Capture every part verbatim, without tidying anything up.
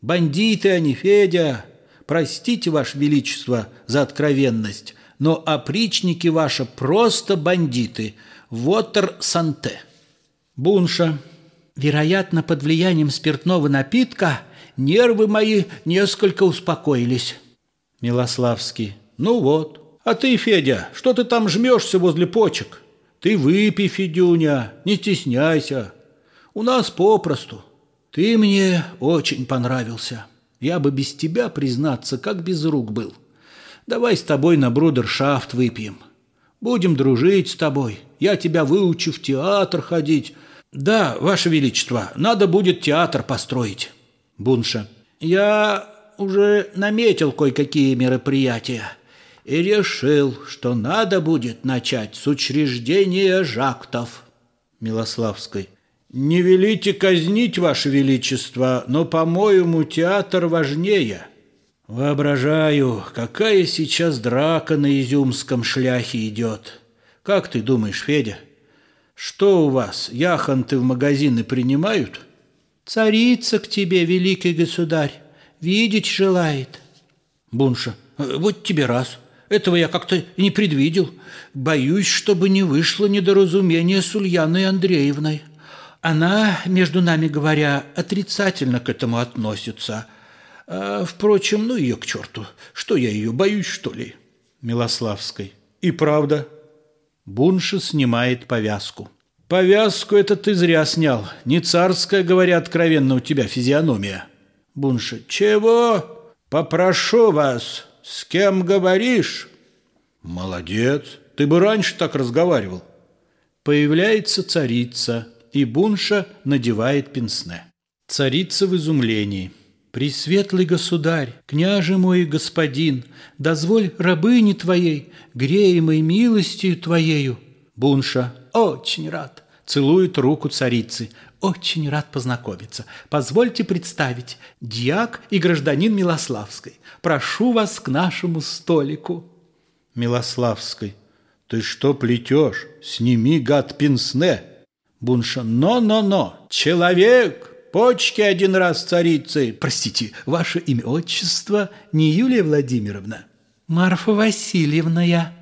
Бандиты они, Федя. Простите, Ваше Величество, за откровенность, но опричники ваши просто бандиты. Вотер санте. Бунша. Вероятно, под влиянием спиртного напитка нервы мои несколько успокоились. Милославский. Ну вот. А ты, Федя, что ты там жмешься возле почек? Ты выпей, Федюня, не стесняйся. У нас попросту. Ты мне очень понравился. Я бы без тебя, признаться, как без рук был. Давай с тобой на брудершафт выпьем. Будем дружить с тобой. Я тебя выучу в театр ходить. Да, Ваше Величество, надо будет театр построить. Бунша. Я уже наметил кое-какие мероприятия и решил, что надо будет начать с учреждения жактов. Милославской. Не велите казнить, Ваше Величество, но, по-моему, театр важнее. Воображаю, какая сейчас драка на изюмском шляхе идет. Как ты думаешь, Федя? Что у вас, яхонты в магазины принимают? Царица к тебе, великий государь, видеть желает. Бунша. Вот тебе раз. Этого я как-то не предвидел. Боюсь, чтобы не вышло недоразумение с Ульяной Андреевной. Она, между нами говоря, отрицательно к этому относится. А, впрочем, ну ее к черту. Что я ее боюсь, что ли? Милославской. И правда. Бунша снимает повязку. Повязку это ты зря снял. Не царская, говоря откровенно, у тебя физиономия. Бунша. Чего? Попрошу вас. С кем говоришь? Молодец. Ты бы раньше так разговаривал. Появляется царица, и Бунша надевает пенсне. Царица в изумлении. Пресветлый государь, княже мой и господин, дозволь рабыне твоей, греемой милостью твоею. Бунша. Очень рад. Целует руку царицы. Очень рад познакомиться. Позвольте представить, дьяк и гражданин Милославской. Прошу вас к нашему столику. Милославской. Ты что плетешь? Сними, гад, пенсне. Бунша. Но-но-но. Человек. Почки один раз царицы. Простите, ваше имя, отчество не Юлия Владимировна? Марфа Васильевна я.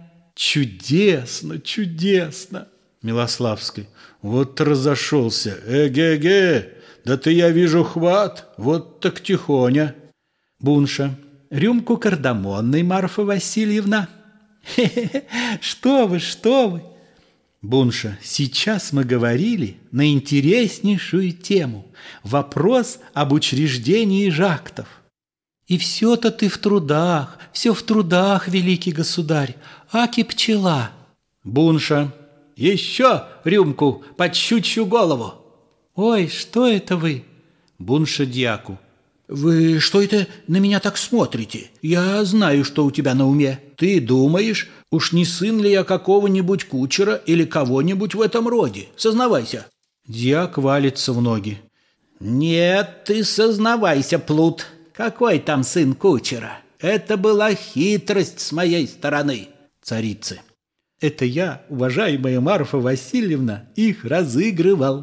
Чудесно, чудесно. Милославский. Вот разошелся. Эге-ге. Да ты, я вижу, хват. Вот так тихоня. Бунша. Рюмку кардамонной, Марфа Васильевна. Хе-хе-хе. Что вы, что вы. Бунша. Сейчас мы говорили на интереснейшую тему. Вопрос об учреждении жактов. И все-то ты в трудах, все в трудах, великий государь. Аки пчела. Бунша. Еще рюмку под щучью голову. Ой, что это вы? Бунша дьяку. Вы что это на меня так смотрите? Я знаю, что у тебя на уме. Ты думаешь, уж не сын ли я какого-нибудь кучера или кого-нибудь в этом роде? Сознавайся. Дьяк валится в ноги. Нет, ты сознавайся, плут. Какой там сын кучера? Это была хитрость с моей стороны. Царицы. Это я, уважаемая Марфа Васильевна, их разыгрывал.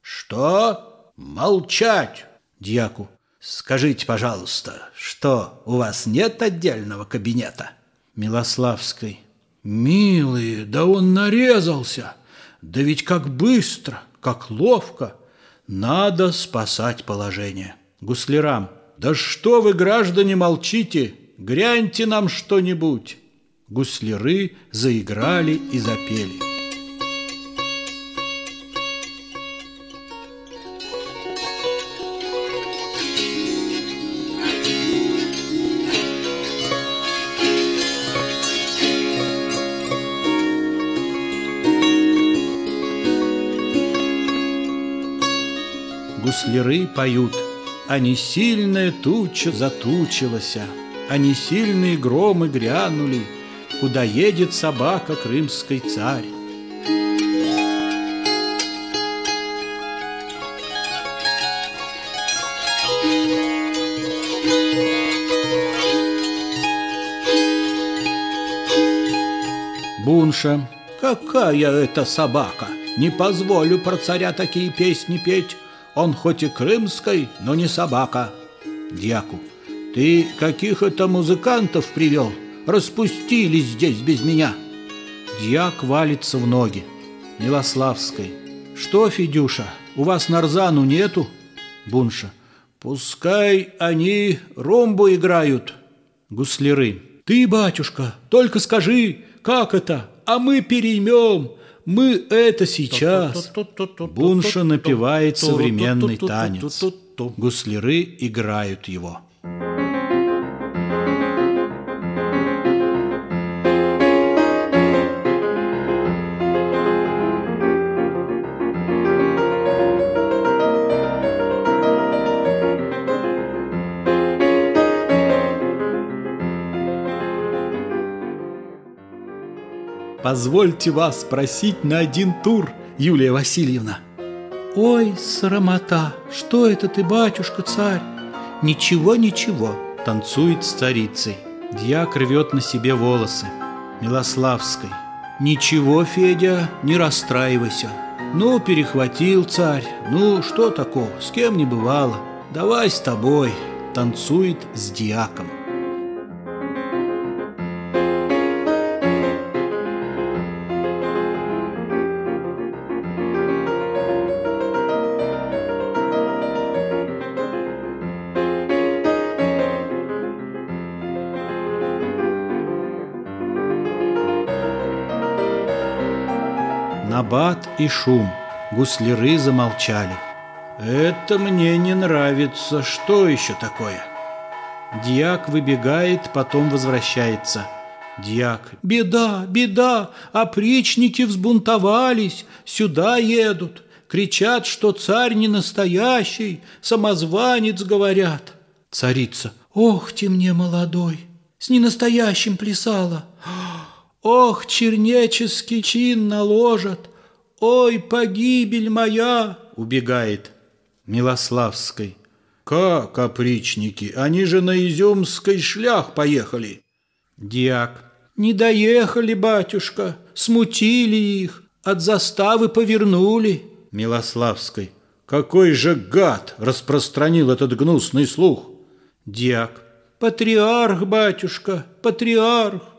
Что? Молчать. Дьяку. Скажите, пожалуйста, что, у вас нет отдельного кабинета? Милославской. Милые, да он нарезался. Да ведь как быстро, как ловко. Надо спасать положение. Гуслярам. Да что вы, граждане, молчите? Гряньте нам что-нибудь. Гусляры заиграли и запели. Гусляры поют, а не сильная туча затучилася, а не сильные громы грянули, куда едет собака крымский царь. Бунша. Какая это собака? Не позволю про царя такие песни петь. Он хоть и крымской, но не собака. Дьяку: ты каких это музыкантов привел? Распустились здесь без меня. Дьяк валится в ноги. Милославской: что, Федюша, у вас нарзану нету? Бунша: пускай они румбу играют. Гусляры: ты, батюшка, только скажи, как это, а мы переймем, мы это сейчас. Бунша напевает современный танец. Гусляры играют его. Позвольте вас спросить на один тур, Юлия Васильевна. Ой, срамота, что это ты, батюшка, царь? Ничего, ничего, танцует с царицей. Дьяк рвет на себе волосы. Милославской: ничего, Федя, не расстраивайся. Ну, перехватил царь, ну, что такого, с кем не бывало. Давай с тобой. Танцует с дьяком. Набат и шум. Гусляры замолчали. Это мне не нравится. Что еще такое? Дьяк выбегает, потом возвращается. Дьяк: беда, беда, опричники взбунтовались, сюда едут. Кричат, что царь не настоящий, самозванец, говорят. Царица: ох ты мне, молодой, с ненастоящим плясала. Ох, чернеческий чин наложат! Ой, погибель моя! Убегает. Милославской: как опричники? Они же на Изюмской шлях поехали. Дьяк: не доехали, батюшка, смутили их, от заставы повернули. Милославской: какой же гад распространил этот гнусный слух? Дьяк: патриарх, батюшка, патриарх.